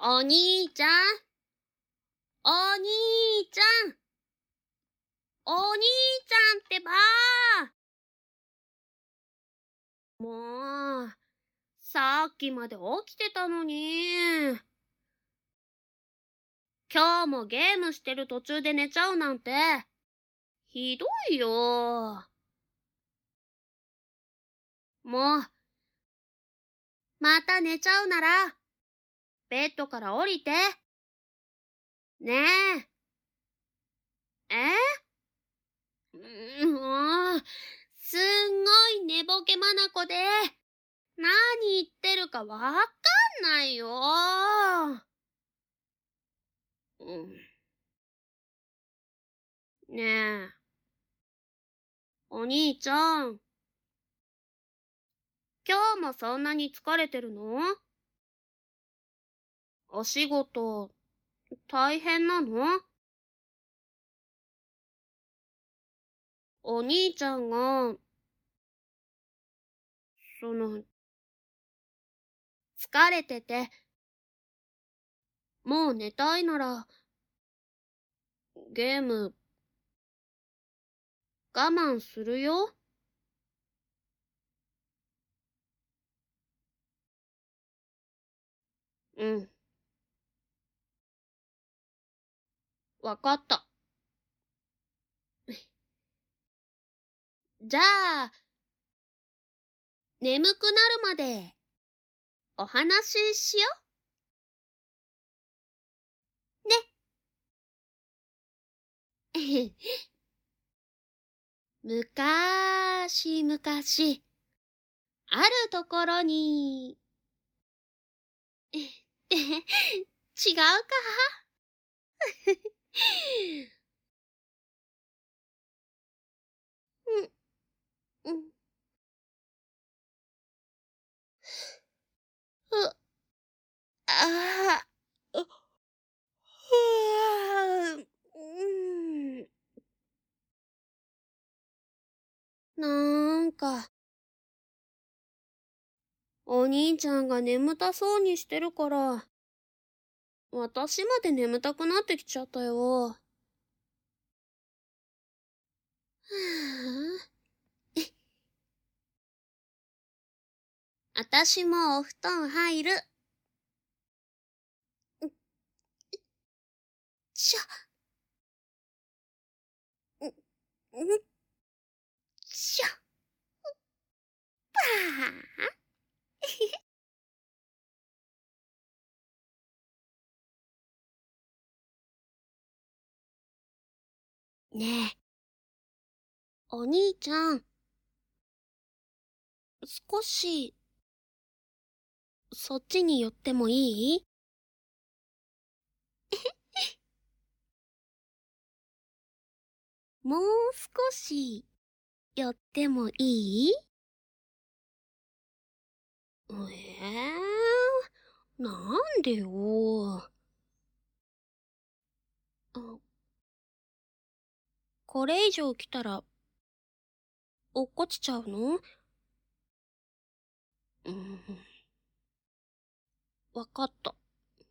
お兄ちゃん、お兄ちゃん、お兄ちゃんってばもう、さっきまで起きてたのに。今日もゲームしてる途中で寝ちゃうなんて、ひどいよ。もう、また寝ちゃうなら、ベッドから降りて。ねえ。もう、すんごい寝ぼけ眼で、何言ってるかわかんないよ。ねえ、お兄ちゃん、今日もそんなに疲れてるの？お仕事、大変なの？お兄ちゃんが、疲れてて、もう寝たいなら、ゲーム、我慢するよ。うん。わかった。じゃあ、眠くなるまで、お話ししよう。ね。むかーしむかし、あるところに、違うか。うん、うん、う、ああ、う、うん、なんか、お兄ちゃんが眠たそうにしてるから、私まで眠たくなってきちゃったよ。はあ、私もお布団入る。しょ、ん、ん、しょ、ぱー。ねえ、お兄ちゃん、少し、そっちに寄ってもいい？もう少し、寄ってもいい？なんでよ。あ、これ以上来たら、落っこちちゃうの？うん、わかった。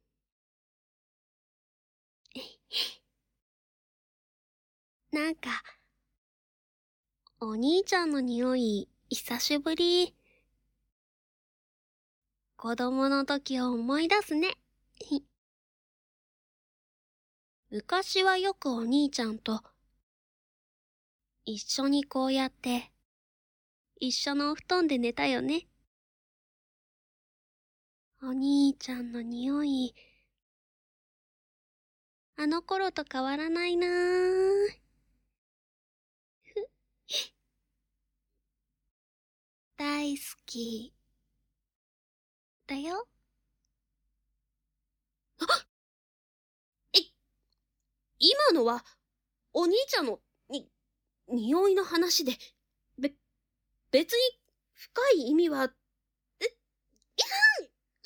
なんか、お兄ちゃんの匂い、久しぶり。子供の時を思い出すね。昔はよくお兄ちゃんと、一緒にこうやって、一緒のお布団で寝たよね。お兄ちゃんの匂い、あの頃と変わらないなぁ。大好き、だよ。え、今のは、お兄ちゃんの、匂いの話で、べ、別に、深い意味は、いやん、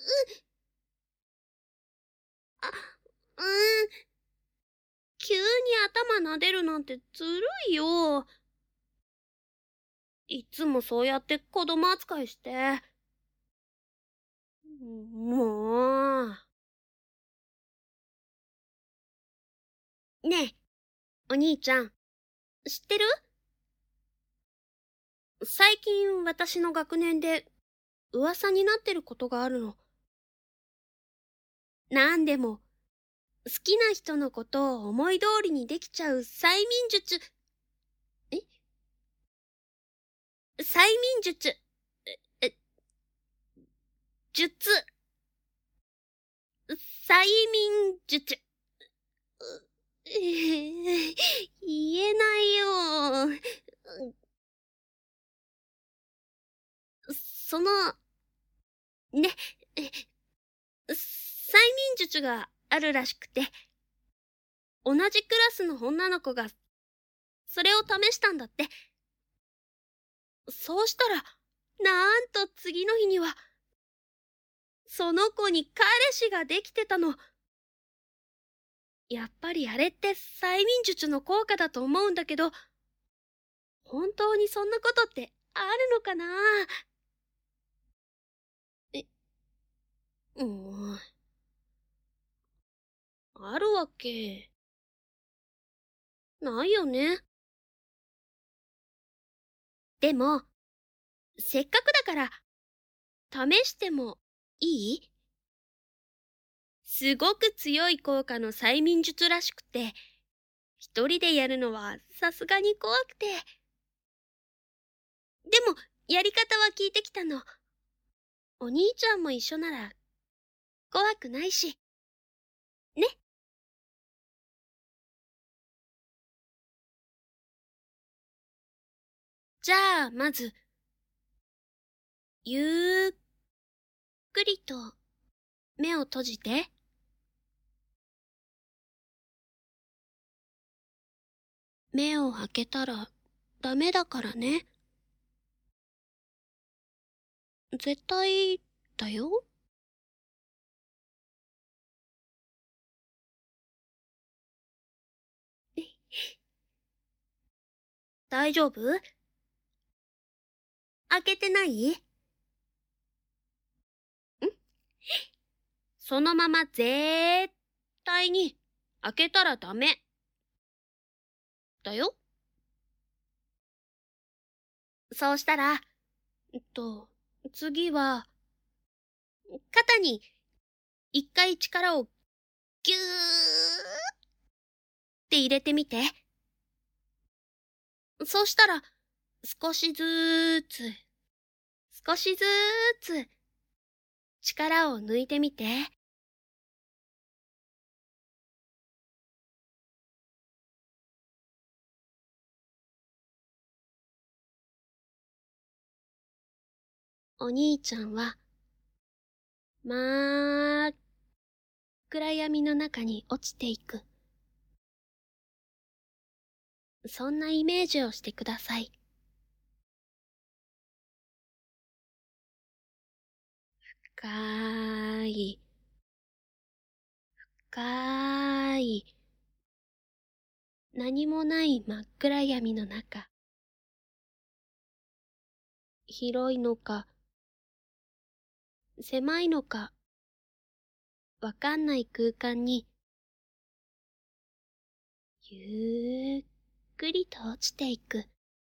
あ、うーん、急に頭撫でるなんてずるいよ。いつもそうやって子供扱いして。もう。 ねえ、お兄ちゃん、知ってる？最近私の学年で噂になってることがあるの。なんでも、好きな人のことを思い通りにできちゃう催眠術、え催眠術、え、術、催眠術。言えないよ。その、ね、催眠術があるらしくて、同じクラスの女の子がそれを試したんだって。そうしたら、なんと次の日には、その子に彼氏ができてたの。やっぱりあれって催眠術の効果だと思うんだけど、本当にそんなことってあるのかな？え、うーん、あるわけないよね。でも、せっかくだから試してもいい？すごく強い効果の催眠術らしくて、一人でやるのはさすがに怖くて。でも、やり方は聞いてきたの。お兄ちゃんも一緒なら怖くないし。ね。じゃあ、まず、ゆっくりと目を閉じて。目を開けたらダメだからね。絶対だよ。大丈夫？開けてない？そのまま絶対に開けたらダメ。だよ。そうしたら、次は、肩に一回力をギューって入れてみて。そうしたら、少しずーつ、少しずーつ、力を抜いてみて。お兄ちゃんは、真っ暗闇の中に落ちていく。そんなイメージをしてください。深い、深い、何もない真っ暗闇の中。広いのか、狭いのか、わかんない空間に、ゆっくりと落ちていく。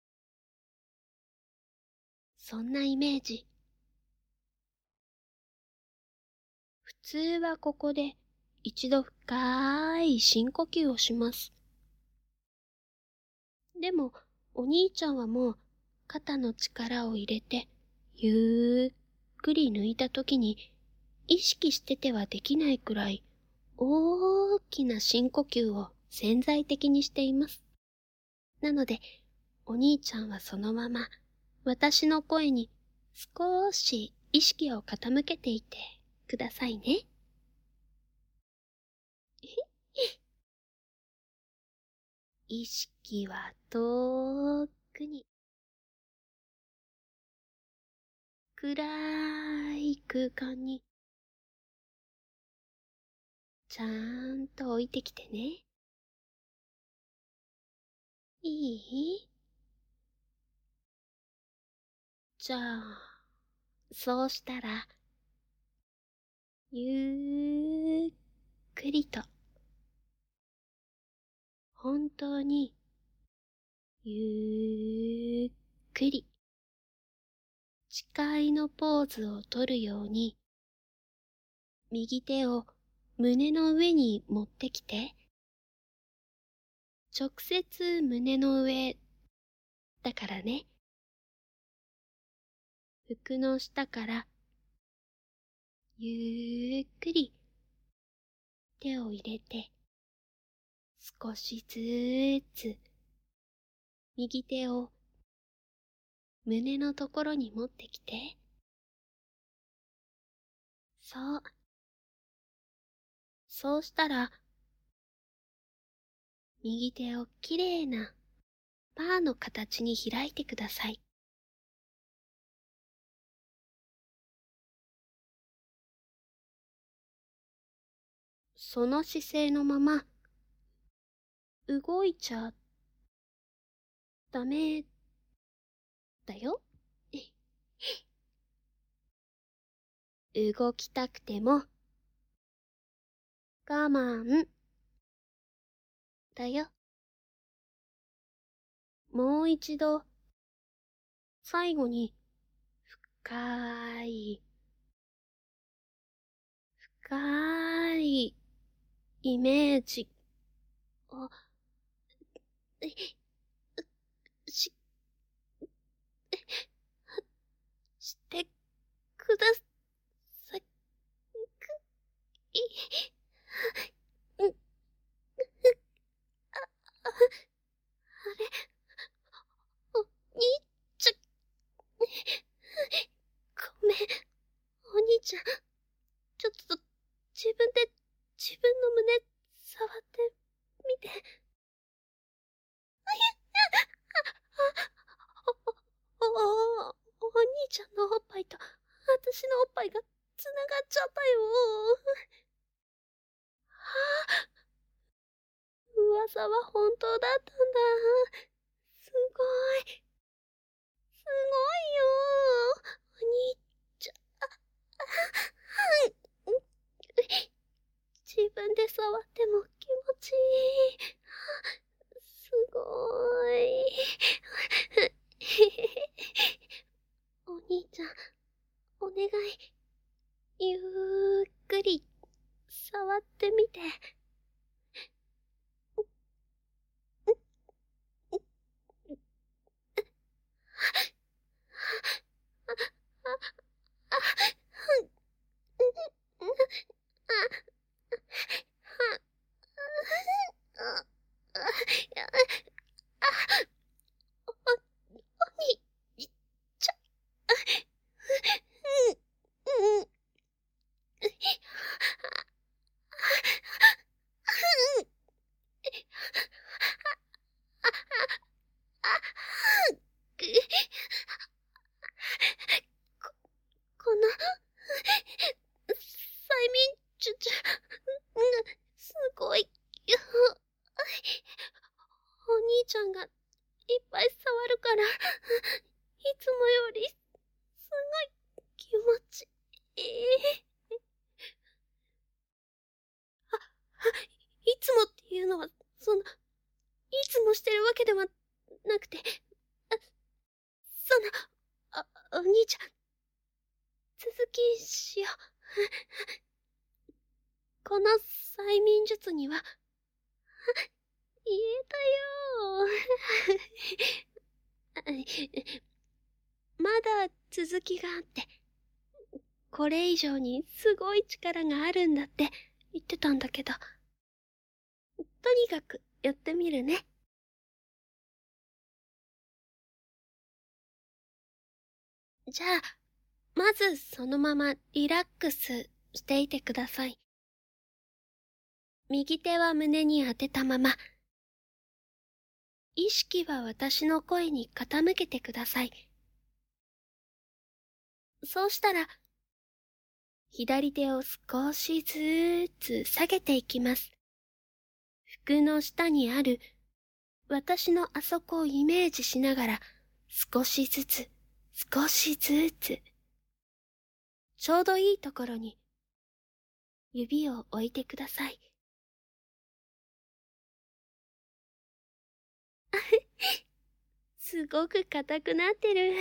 そんなイメージ。普通はここで一度深い深呼吸をします。でも、お兄ちゃんはもう肩の力を入れて、ゆっくり抜いたときに、意識しててはできないくらい大きな深呼吸を潜在的にしています。なので、お兄ちゃんはそのまま私の声に少し意識を傾けていてくださいね。意識は遠くに、暗い空間にちゃんと置いてきてね。いい？じゃあ、そうしたら、ゆっくりと本当にゆっくり誓いのポーズをとるように右手を胸の上に持ってきて、直接胸の上だからね。服の下からゆっくり手を入れて、少しずつ右手を胸のところに持ってきて。そう。そうしたら、右手をきれいなパーの形に開いてください。その姿勢のまま、動いちゃダメだよ。動きたくても、我慢だよ。もう一度、最後に、深い、深いイメージを、し、してください。うん、あれ、お兄ちゃん、ごめん、お兄ちゃん、ちょっと自分で自分の胸触ってみて。お兄ちゃんのおっぱいと私のおっぱいがつながっちゃったよ。噂は本当だったんだ。すごい。すごいよ。お兄ちゃん。自分で触っても気持ちいい。すごい。お兄ちゃん、お願い。ゆっくり触ってみて。この催眠術、すごいよ。お兄ちゃんがいっぱい触るから、いつもよりすごい気持ちいい。いつもっていうのは、いつもしてるわけではなくて、その、お兄ちゃん、続きしよう。この催眠術には、言えたよ。まだ続きがあって、これ以上にすごい力があるんだって言ってたんだけど、とにかくやってみるね。じゃあ、まずそのままリラックスしていてください。右手は胸に当てたまま、意識は私の声に傾けてください。そうしたら、左手を少しずつ下げていきます。服の下にある私のあそこをイメージしながら、少しずつ、少しずつ、ちょうどいいところに指を置いてください。 すごく硬くなってる。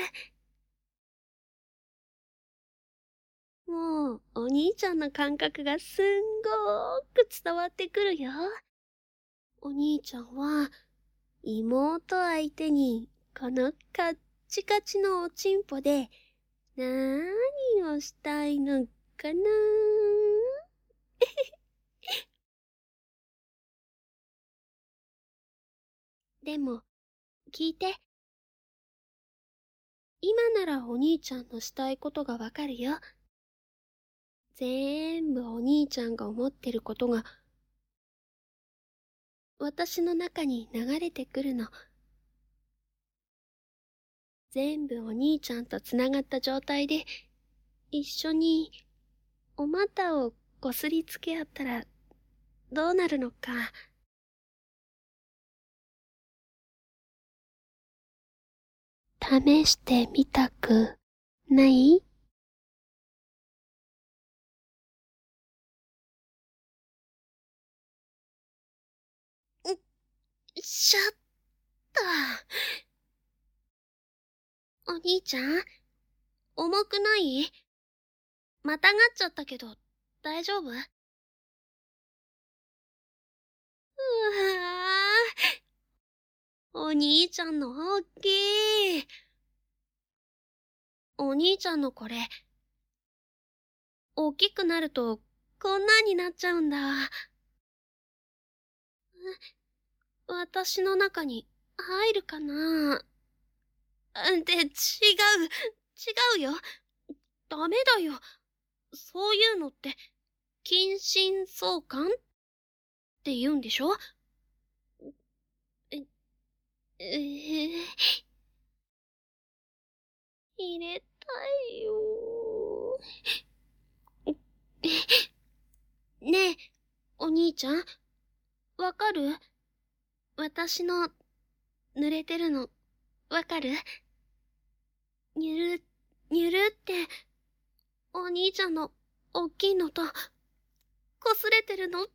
もう、お兄ちゃんの感覚がすんごーく伝わってくるよ。お兄ちゃんは、妹相手に、このカッチカチのおちんぽで、なーにをしたいのかなでも、聞いて。今ならお兄ちゃんのしたいことがわかるよ。全部お兄ちゃんが思ってることが、私の中に流れてくるの。全部お兄ちゃんとつながった状態で、一緒に、お股をこすりつけ合ったら、どうなるのか。試してみたくない？しゃった。お兄ちゃん、重くない？またがっちゃったけど、大丈夫？うわぁ、お兄ちゃんの大きい。お兄ちゃんのこれ、大きくなると、こんなになっちゃうんだ。私の中に入るかな？違うよ。ダメだよ。そういうのって、近親相関って言うんでしょ？え、入れたいよ。ねえ、お兄ちゃん、わかる？私の、濡れてるの、わかる？にゅる、にゅるって、お兄ちゃんの、おっきいのと、こすれてるの、わかる？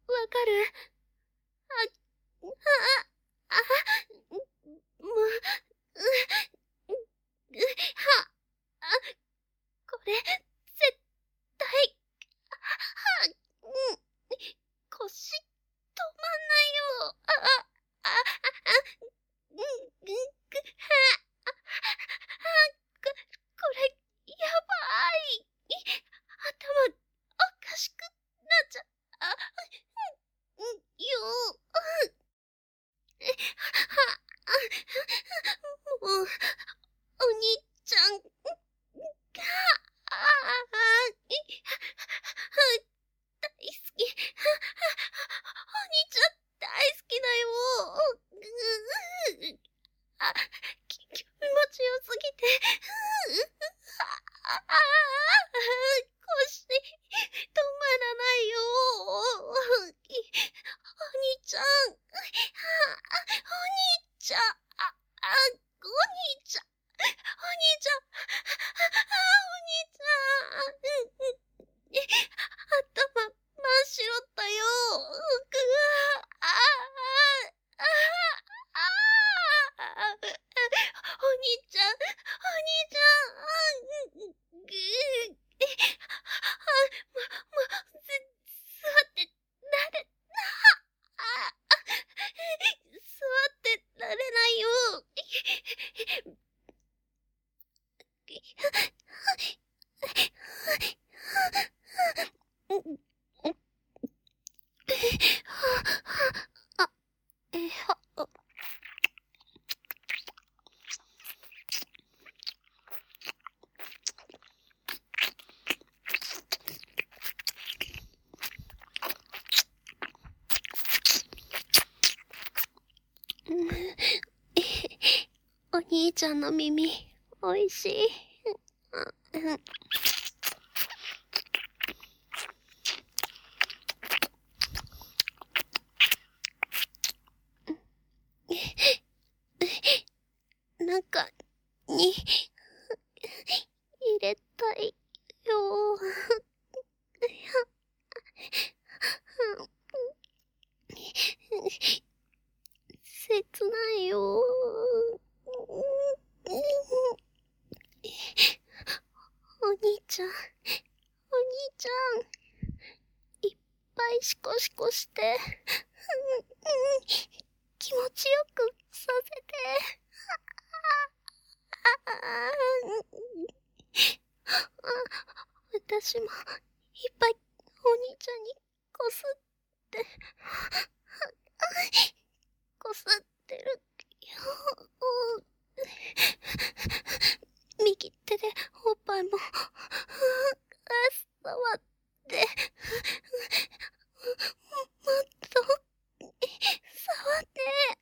あ、あ、あ、む、う、は、あ、これ、絶対、は、腰、止まんないよ。あ、は、これ、やばい。頭、おかしくなっちゃ、よ。もう、お兄ちゃんが、ああ、大好き。お兄ちゃん大好きだよ。気持ちよすぎて。腰、止まらないよ。お兄ちゃん。お兄ちゃん。お兄ちゃん。お兄ちゃん。お兄ちゃん。頭、真っ白だよ。ああ、ああ、ああ、お兄ちゃん、お兄ちゃん、ぐー、座ってられ、座ってられないよ。あ、は、お兄ちゃんの耳、おいしい。中に、入れたいよ。切ないゃん。いっぱいシコシコして、気持ちよくさせて。私もいっぱいお兄ちゃんにこすって、こすってるよ。右手でおっぱいも触って、もっと触って、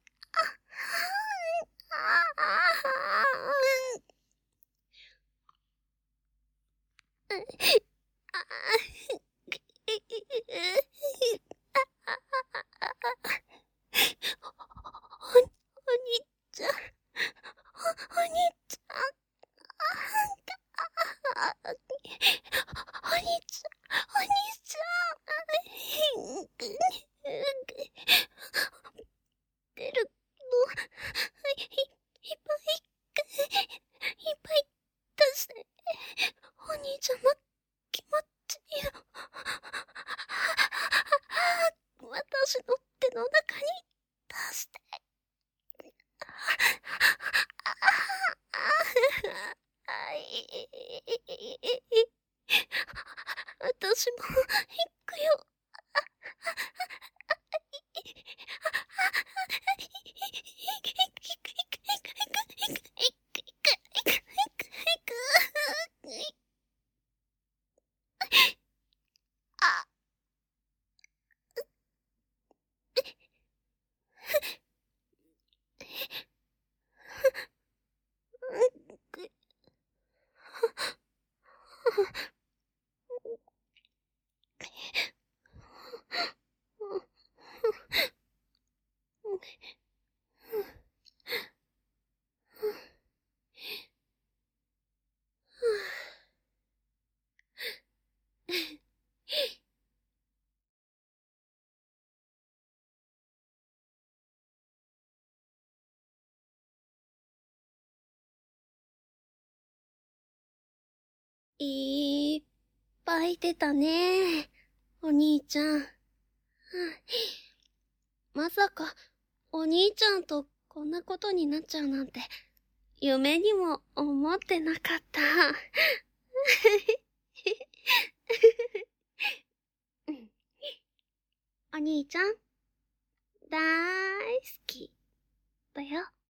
お兄ちゃん、お兄ちゃん、お兄ちゃん、お兄ちゃん、出るの、いっぱい出して、お兄ちゃんの気持ちいいよ。私の手の中に出して。私も行くよ。いっぱい出たね、お兄ちゃん。まさか、お兄ちゃんとこんなことになっちゃうなんて、夢にも思ってなかった。お兄ちゃん、だーい好きだよ。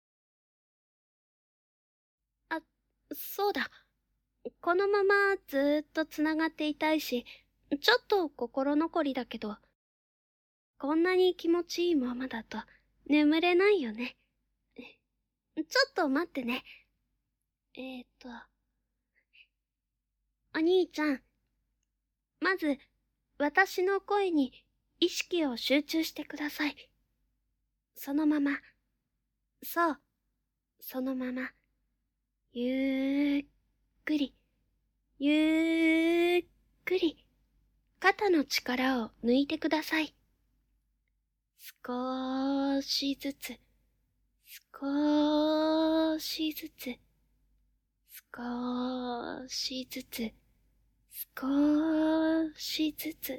あ、そうだ。このままずーっとつながっていたいし、ちょっと心残りだけど、こんなに気持ちいいままだと眠れないよね。ちょっと待ってね。お兄ちゃん、まず、私の声に意識を集中してください。そのまま。そう。そのまま。ゆっくり。ゆっくり。肩の力を抜いてください。少しずつ。少しずつ。少しずつ。少しずつ。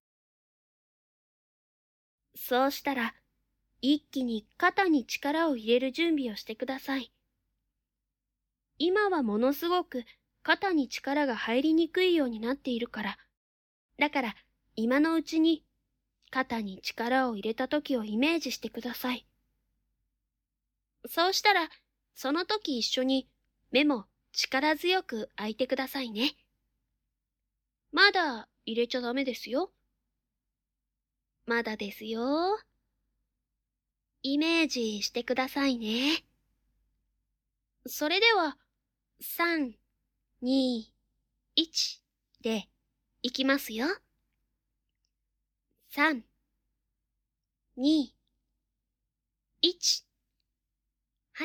そうしたら、一気に肩に力を入れる準備をしてください。今はものすごく肩に力が入りにくいようになっているから。だから今のうちに肩に力を入れた時をイメージしてください。そうしたら、その時一緒に目も力強く開いてくださいね。まだ入れちゃダメですよ。まだですよ。イメージしてくださいね。それでは、3、2、1でいきますよ。3、2、1。はい。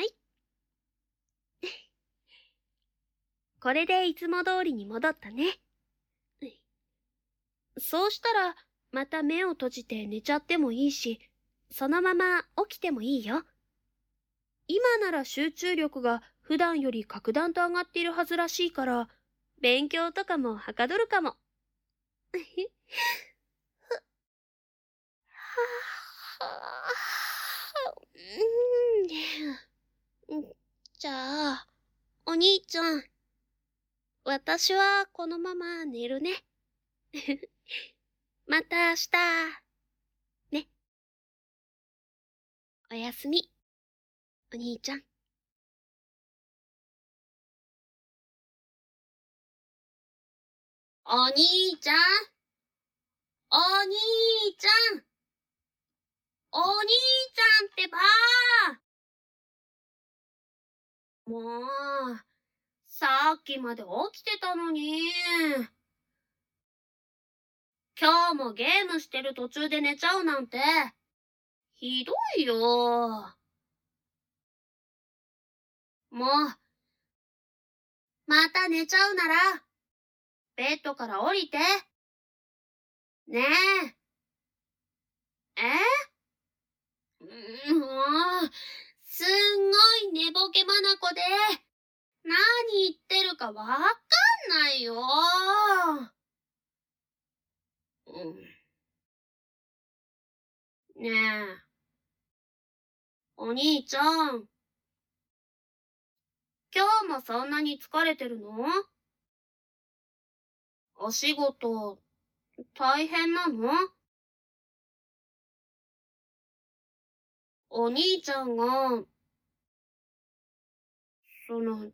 これでいつも通りに戻ったね。そうしたら、また目を閉じて寝ちゃってもいいし、そのまま起きてもいいよ。今なら集中力が普段より格段と上がっているはずらしいから、勉強とかもはかどるかも。 じゃあ、お兄ちゃん、私はこのまま寝るね。また明日、ね。おやすみ、お兄ちゃん。お兄ちゃん、お兄ちゃん、お兄ちゃんってばもう、さっきまで起きてたのに。今日もゲームしてる途中で寝ちゃうなんて、ひどいよ。もう、また寝ちゃうなら、ベッドから降りて。ねえ。もう、すんごい寝ぼけ眼で、何言ってるかわかんないよ。ねえ、お兄ちゃん、今日もそんなに疲れてるの？お仕事、大変なの？お兄ちゃんが、疲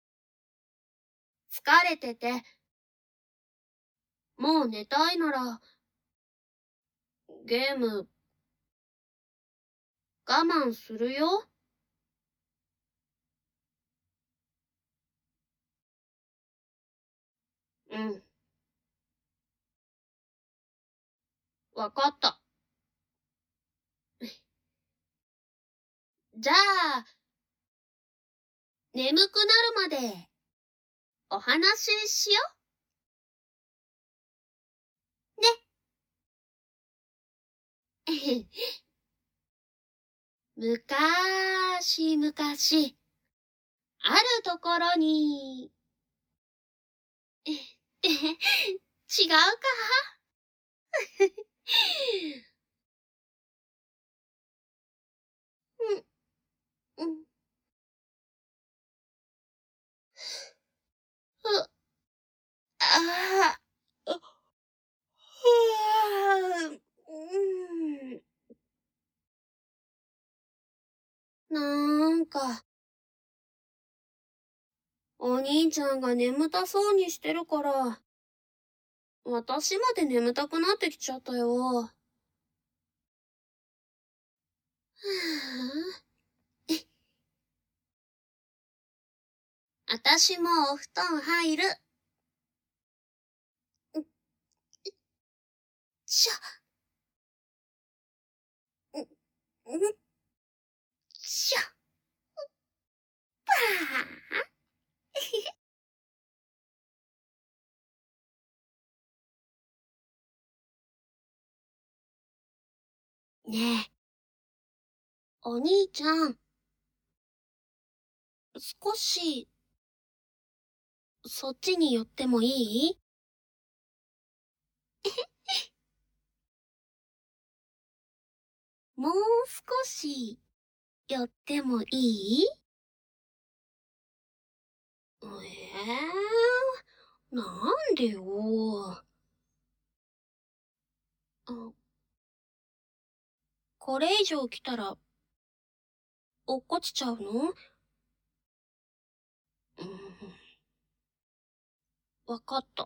れてて、もう寝たいなら、ゲーム、我慢するよ。うん。わかった。じゃあ、眠くなるまで、お話ししよう。ね。むかーしむかし、あるところに、違うかうん、うん、う、ああ、うん。なんか、お兄ちゃんが眠たそうにしてるから、私まで眠たくなってきちゃったよ。はあ、私もお布団入る。しょ、ん、ん、しょ、ばあ。ねえ、お兄ちゃん、少し、そっちに寄ってもいい？もう少し、寄ってもいい？なんでよ。あ、これ以上来たら、落っこちちゃうの？うん、わかった。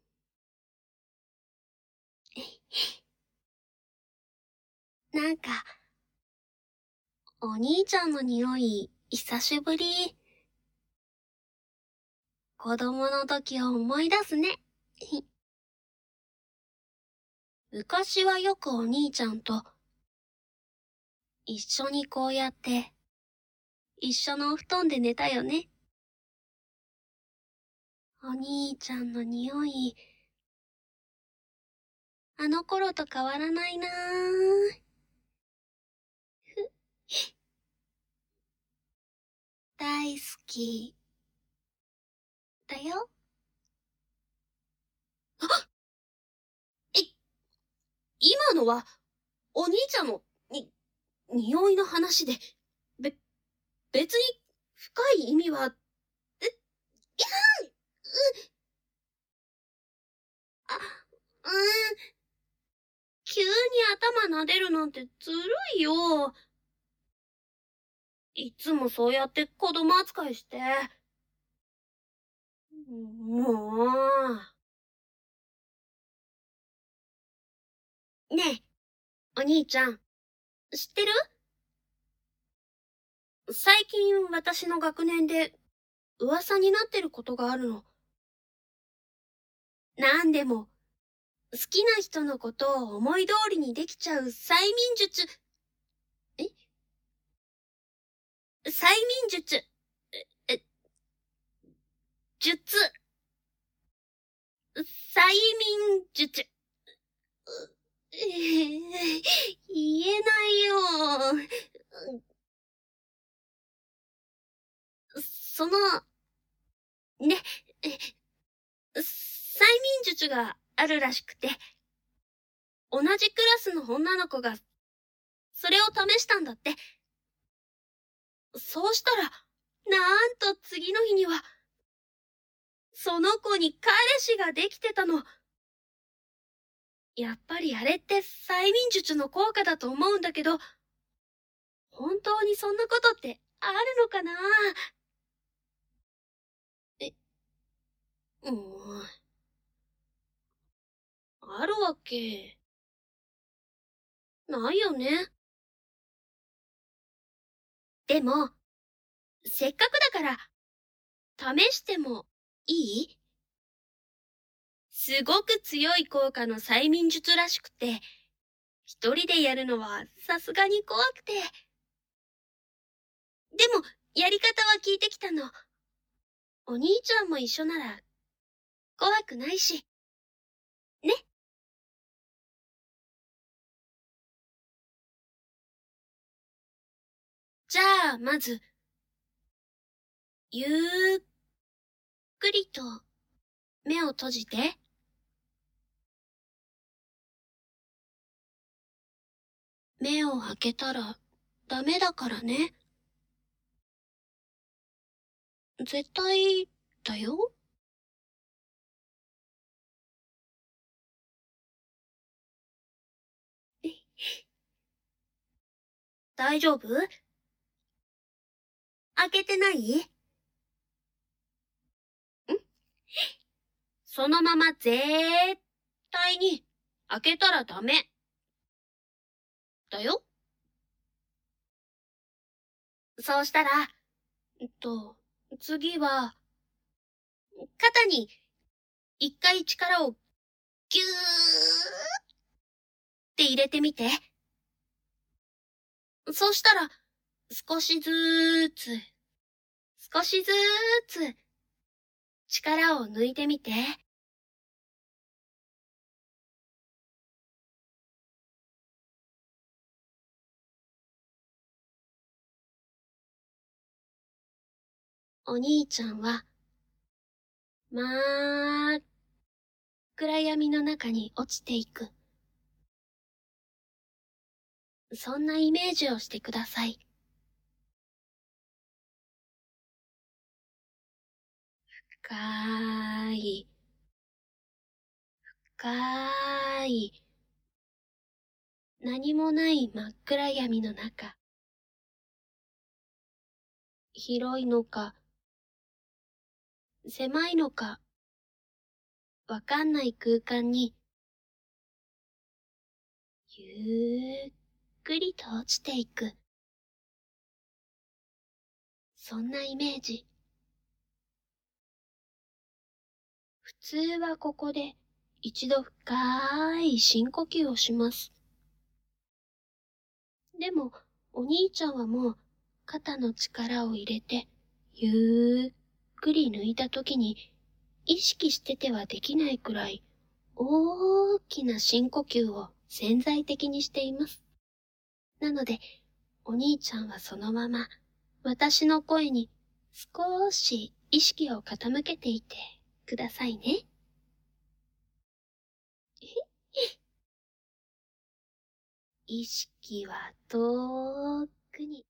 なんか、お兄ちゃんの匂い、久しぶり。子供の時を思い出すね。昔はよくお兄ちゃんと、一緒にこうやって、一緒のお布団で寝たよね。お兄ちゃんの匂い、あの頃と変わらないなぁ。大好き、だよ。 今のは、お兄ちゃんの、匂いの話で、別に、深い意味は、う、あ、急に頭撫でるなんてずるいよ。いつもそうやって子供扱いして。もう。ねえ、お兄ちゃん、知ってる？最近私の学年で噂になってることがあるの。なんでも、好きな人のことを思い通りにできちゃう催眠術、え催眠術、え、術、催眠術。言えないよ。その、ね、催眠術があるらしくて、同じクラスの女の子がそれを試したんだって。そうしたら、なんと次の日には、その子に彼氏ができてたの。やっぱりあれって催眠術の効果だと思うんだけど、本当にそんなことってあるのかな？え、うん、あるわけないよね。でも、せっかくだから試してもいい？すごく強い効果の催眠術らしくて、一人でやるのはさすがに怖くて。でも、やり方は聞いてきたの。お兄ちゃんも一緒なら怖くないし。ね。じゃあ、まず、ゆっくりと目を閉じて。目を開けたらダメだからね。絶対だよ。大丈夫？開けてない？そのまま絶対に開けたらダメ。だよ。そうしたら、次は、肩に一回力をギューって入れてみて。そうしたら、少しずーつ、少しずーつ、力を抜いてみて。お兄ちゃんは、まっ暗闇の中に落ちていく。そんなイメージをしてください。深い、深い、何もない真っ暗闇の中。広いのか、狭いのか、わかんない空間に、ゆっくりと落ちていく。そんなイメージ。普通はここで一度深い深呼吸をします。でも、お兄ちゃんはもう肩の力を入れて、ゆっくり抜いたときに、意識しててはできないくらい、大きな深呼吸を潜在的にしています。なので、お兄ちゃんはそのまま、私の声に少し意識を傾けていてくださいね。 意識は遠くに、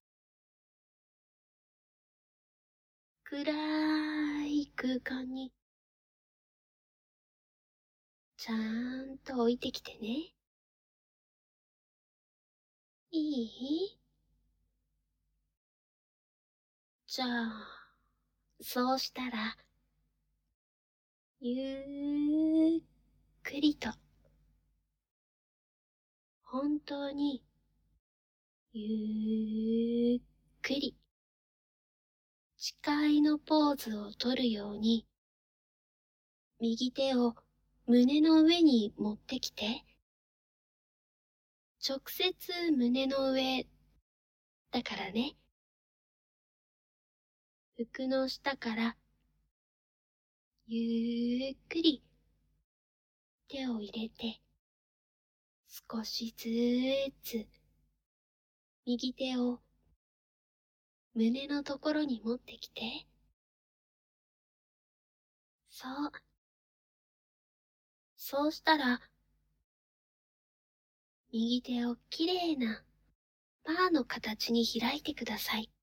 暗い空間に、ちゃんと置いてきてね。いい？じゃあ、そうしたら、ゆっくりと、本当に、ゆっくり、誓いのポーズをとるように、右手を胸の上に持ってきて、直接胸の上、だからね。服の下から、ゆっくり、手を入れて、少しずつ、右手を胸のところに持ってきて。そう。そうしたら、右手をきれいなパーの形に開いてください。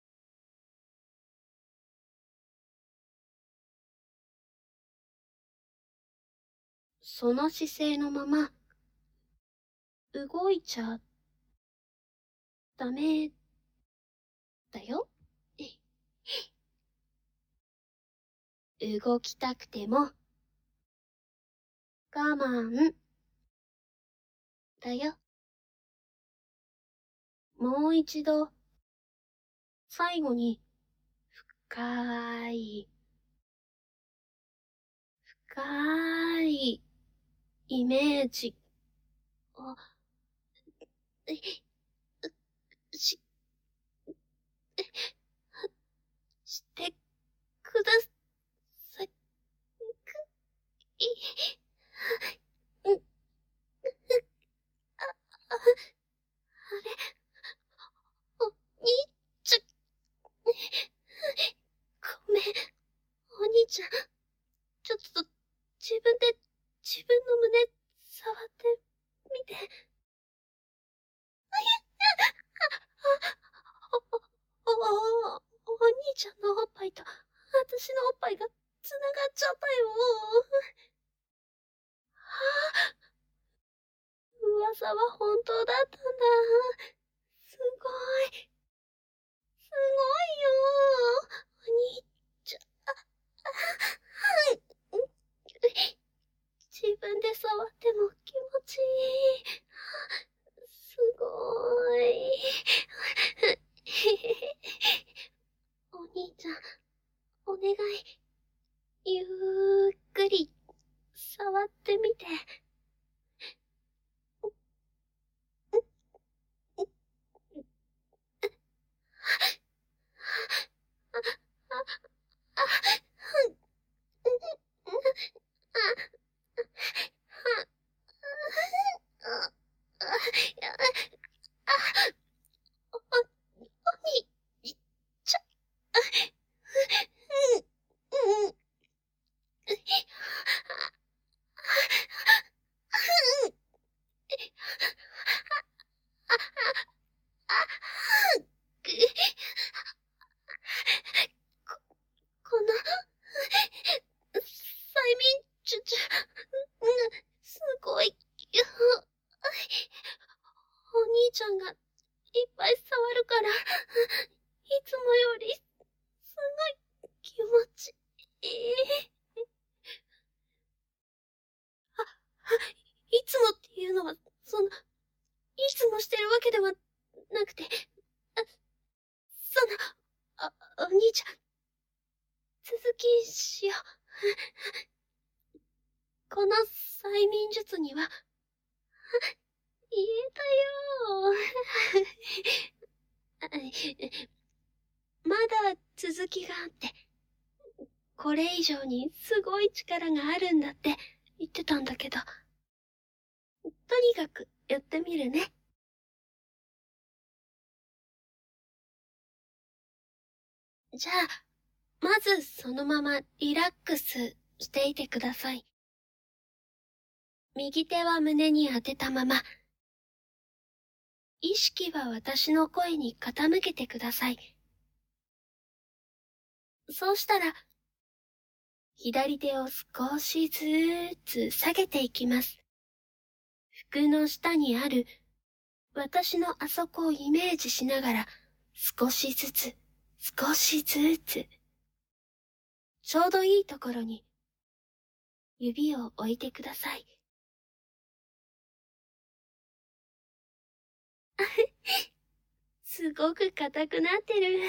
その姿勢のまま、動いちゃダメだよ。動きたくても、我慢だよ。もう一度、最後に、深い、深いイメージを、し、してください。うん、あれ、お兄ちゃん、ごめん、お兄ちゃん、ちょっと自分で自分の胸触ってみて。お兄ちゃんのおっぱいと私のおっぱいがつながっちゃったよ。噂は本当だったんだ。すごい。すごいよ。お兄ちゃん。自分で触っても気持ちいい。すごい。お兄ちゃん、お願い。ゆっくり触ってみて。この、催眠術、すごいよ。お兄ちゃんがいっぱい触るから、いつもより、すごい気持ちいい。いつもっていうのは、いつもしてるわけではなくて、その、お兄ちゃん、続きしよう。この催眠術には、言えたよ。まだ続きがあって、これ以上にすごい力があるんだって言ってたんだけど、とにかくやってみるね。じゃあ、まずそのままリラックスしていてください。右手は胸に当てたまま、 意識は私の声に傾けてください。そうしたら、左手を少しずつ下げていきます。服の下にある私のあそこをイメージしながら、少しずつ、少しずつ、ちょうどいいところに指を置いてください。すごく硬くなってる。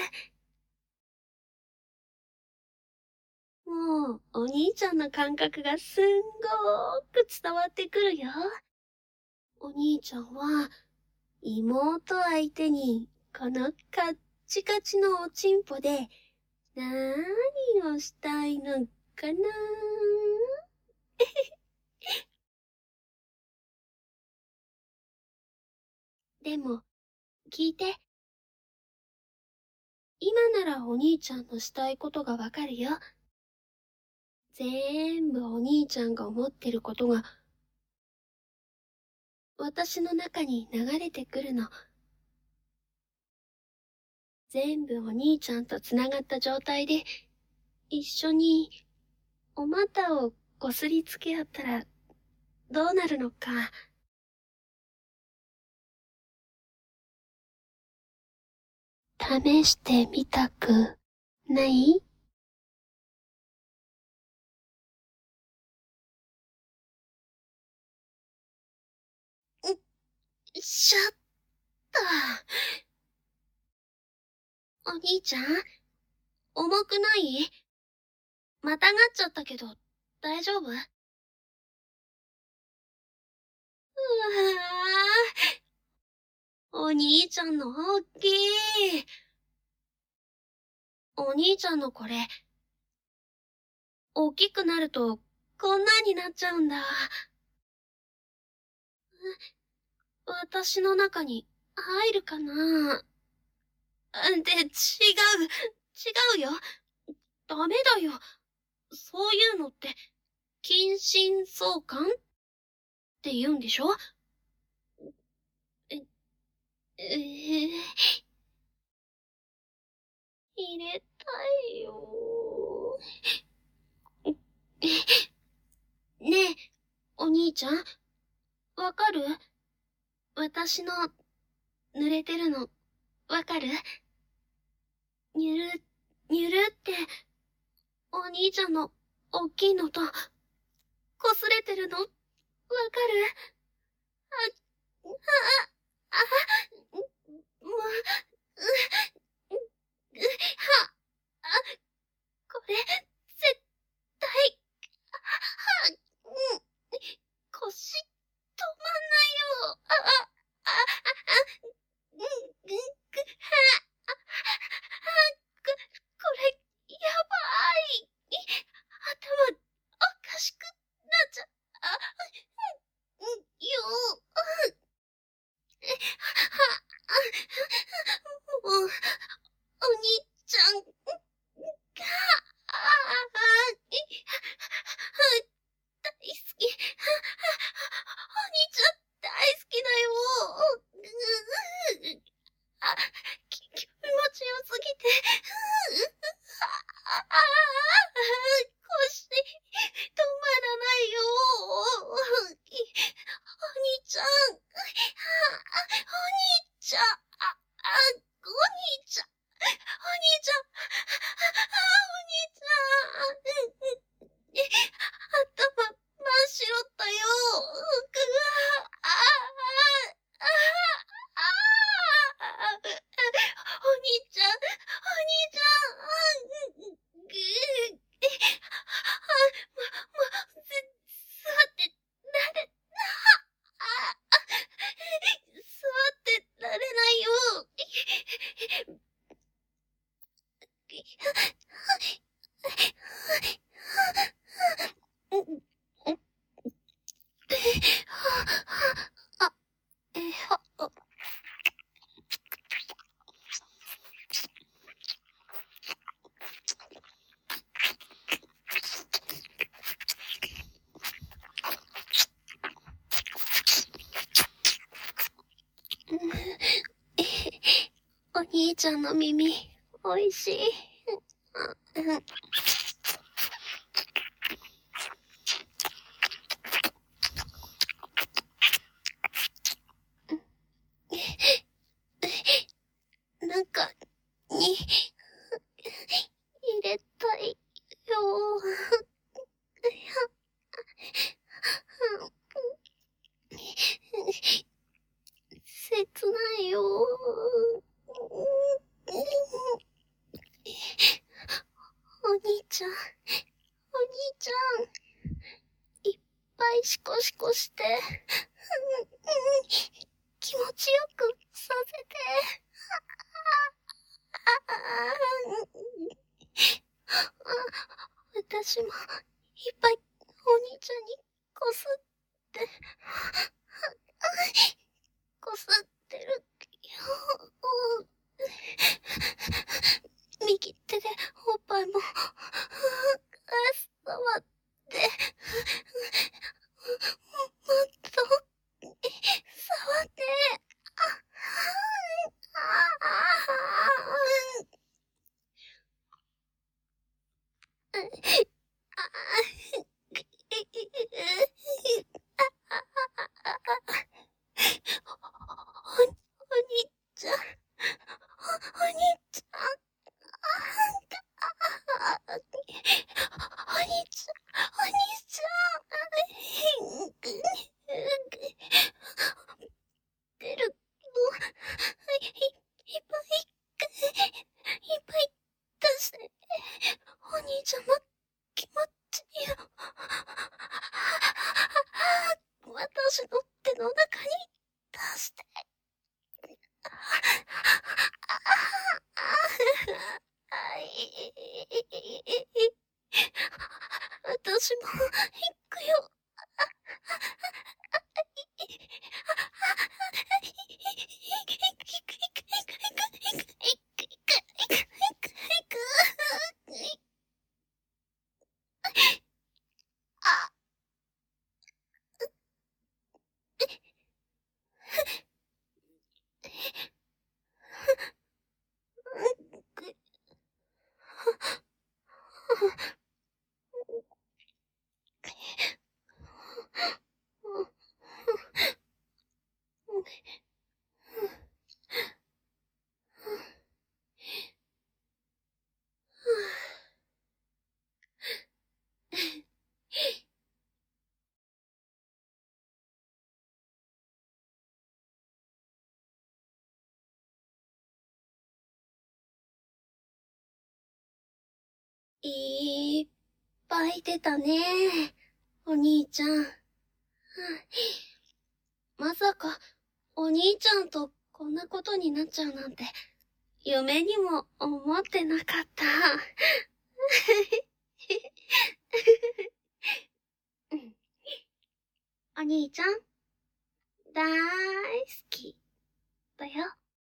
もう、お兄ちゃんの感覚がすんごーく伝わってくるよ。お兄ちゃんは、妹相手に、このカッチカチのおちんぽで、なーにをしたいのかなでも、聞いて。今ならお兄ちゃんのしたいことがわかるよ。全部お兄ちゃんが思ってることが、私の中に流れてくるの。全部お兄ちゃんとつながった状態で、一緒にお股をこすりつけ合ったら、どうなるのか。試してみたくない？しゃった。お兄ちゃん、重くない？またがっちゃったけど、大丈夫？うわぁ、お兄ちゃんの大きい。お兄ちゃんのこれ、大きくなると、こんなになっちゃうんだ。私の中に入るかな？違うよ。ダメだよ。そういうのって、近親相関って言うんでしょ？え、入れたいよ。ねえ、お兄ちゃん、わかる？私の、濡れてるの、わかる？にゅる、にゅるって、お兄ちゃんの、おっきいのと、こすれてるの、わかる？あ、あ、あ、もう、は、あ、これ、絶対、腰、止まんないよ。これ、やばい。頭、おかしくなっちゃ、よ。もう、お兄ちゃんが、大好き。お兄ちゃん大好きだよ。気持ちよすぎて。腰、止まらないよ。お兄ちゃん。お兄ちゃん。お兄ちゃん。お兄ちゃん。お兄ちゃん。頭、真っ白だよ。あお兄ちゃん、お兄ちゃん、座って、なれ、 兄ちゃんの耳、おいしい。中に、入れたいよ。切ないよ。お兄ちゃん、お兄ちゃん、いっぱいシコシコして、気持ちよくさせて。私もいっぱいお兄ちゃんにこすって、こすってるよ。右手でおっぱいも触って、もっと触って、お兄ちゃん、お兄ちゃん、お兄ちゃん、お兄ちゃん、出るの、いっぱい出して、お兄ちゃんの気持ちいいよ。私の手の中に出して。私も行くよ。いっぱい出たね、お兄ちゃん。まさか、お兄ちゃんとこんなことになっちゃうなんて、夢にも思ってなかった。お兄ちゃん、だーい好きだよ。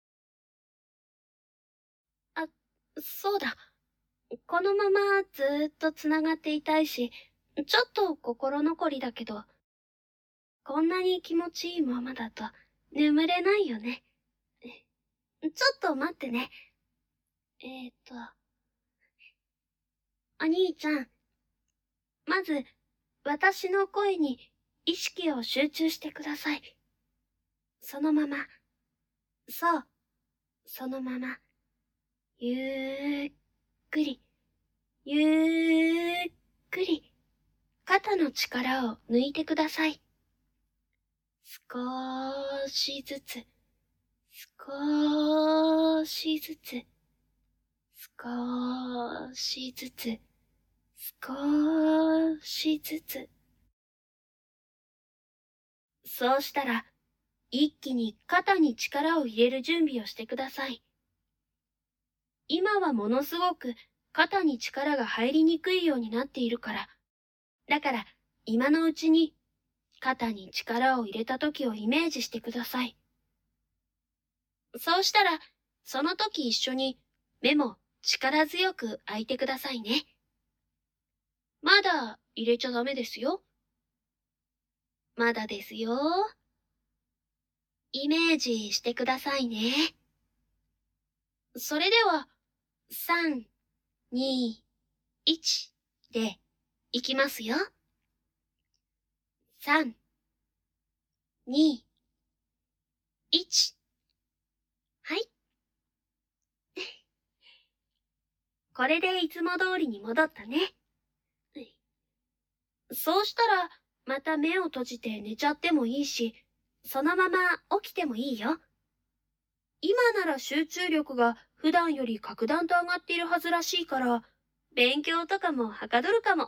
あ、そうだ。このままずーっとつながっていたいし、ちょっと心残りだけど、こんなに気持ちいいままだと眠れないよね。ちょっと待ってね。お兄ちゃん、まず、私の声に意識を集中してください。そのまま。そう。そのまま。ゆっくり。ゆっくり。肩の力を抜いてください。少しずつ。少しずつ。少しずつ。少しずつ。そうしたら、一気に肩に力を入れる準備をしてください。今はものすごく肩に力が入りにくいようになっているから。だから今のうちに肩に力を入れた時をイメージしてください。そうしたら、その時一緒に目も力強く開いてくださいね。まだ入れちゃダメですよ。まだですよ。イメージしてくださいね。 それでは、3、2、1で、いきますよ。3、2、1。はい。これでいつも通りに戻ったね。そうしたら、また目を閉じて寝ちゃってもいいし、そのまま起きてもいいよ。今なら集中力が普段より格段と上がっているはずらしいから、勉強とかもはかどるかも。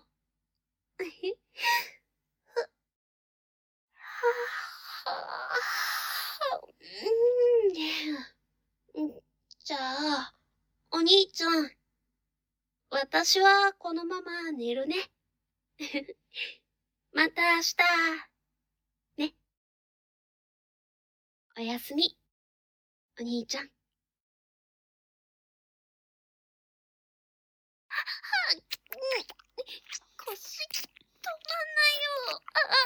じゃあ、お兄ちゃん、私はこのまま寝るね。また明日。ね。おやすみ、お兄ちゃん。腰、止まんないよ。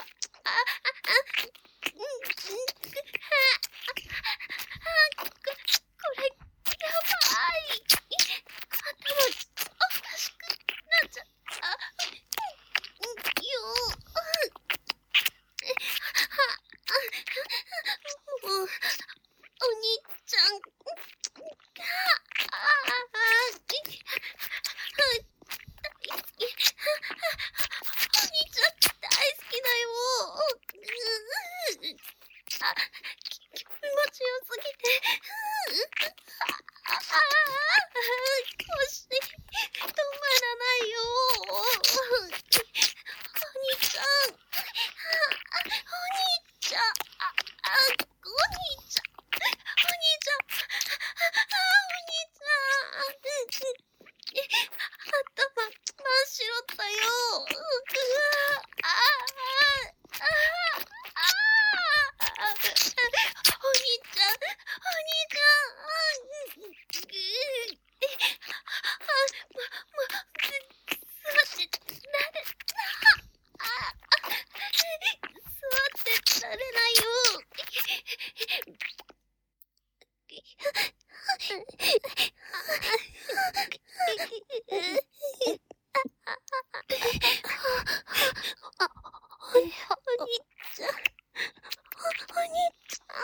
これ、やばい。頭、おかしくなっちゃった。もう、お兄ちゃん、お兄ちゃん大好きだよ。気持ちよすぎて。腰、止まらないよ。お兄ちゃん。お兄ちゃん。お兄ちゃん。お兄ちゃん。お兄ちゃん。頭、真っ白だよ。お兄ちゃん、お兄ちゃん。座ってられないよ。お兄ちゃん、お兄ちゃん、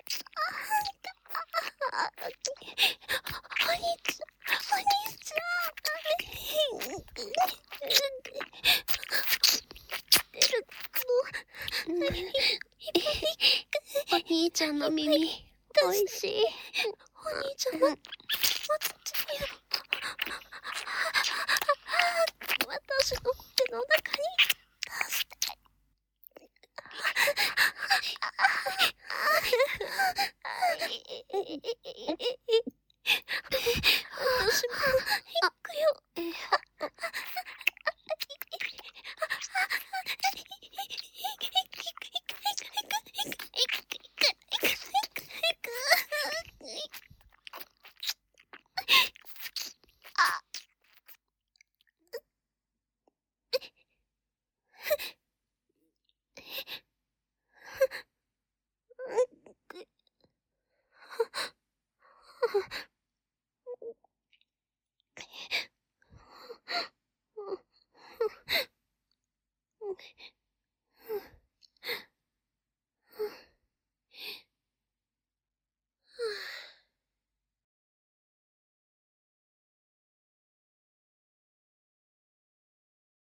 お兄ちゃん、お兄ちゃん。お兄ちゃんの耳、おいしい。お兄ちゃんも、私の手の中に。